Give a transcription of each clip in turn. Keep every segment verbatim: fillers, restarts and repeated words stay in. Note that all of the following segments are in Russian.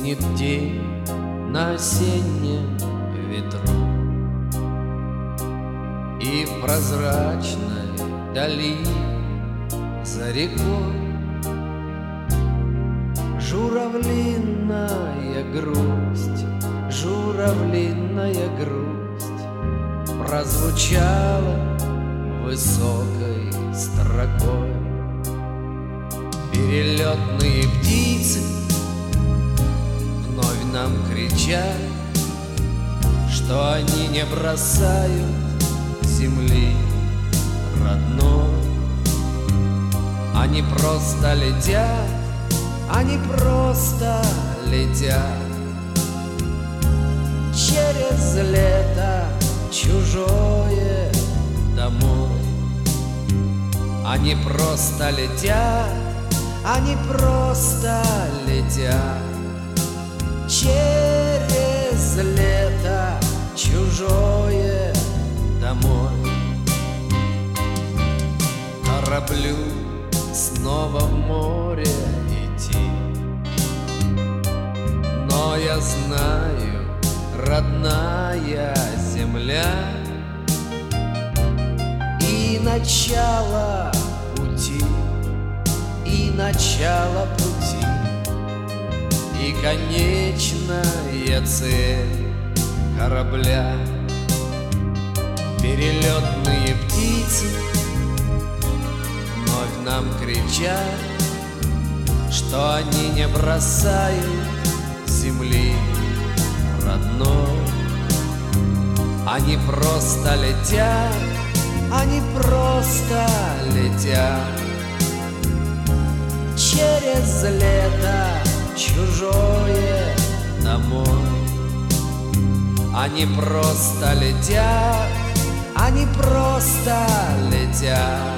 Стынет день на осеннем ветру, и в прозрачной дали за рекой журавлиная грусть, журавлиная грусть прозвучала высокой строкой. Перелетные птицы вновь нам кричат, что они не бросают земли родной. Они просто летят, они просто летят через лето чужое домой. Они просто летят, они просто летят через лето чужое домой. Кораблю снова в море идти, но я знаю, родная земля, и начало пути, и начало пути, и конечная цель корабля. Перелетные птицы вновь нам кричат, что они не бросают земли родной. Они просто летят, они просто летят через лето чужое домой. Они просто летят, они просто летят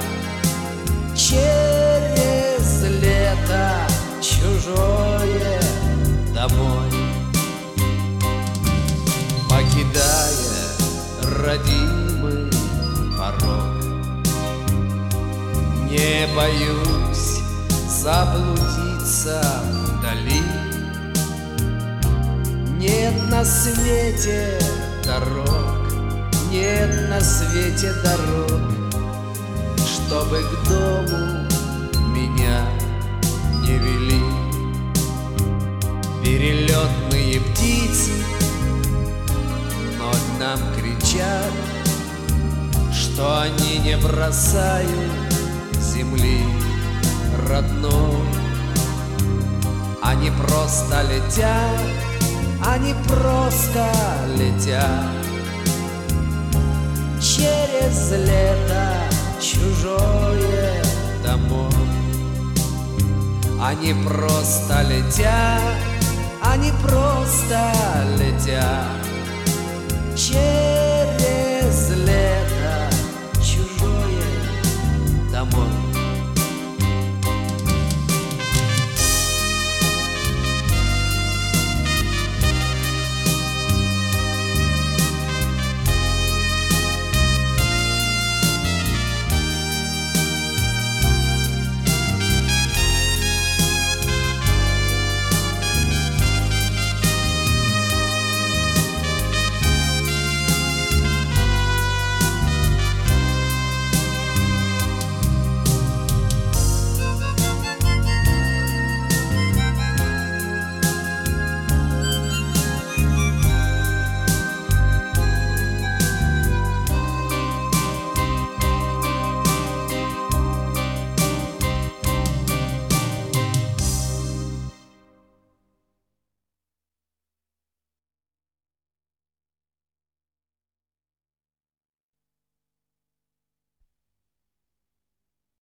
через лето чужое домой. Покидая родимый порог, не боюсь заблудиться вдали. Нет на свете дорог, нет на свете дорог, чтобы к дому меня не вели. Перелетные птицы вновь нам кричат, что они не бросают земли родной. Они просто летят, они просто летят через лето чужое домой. Они просто летят, они просто летят через лето чужое домой.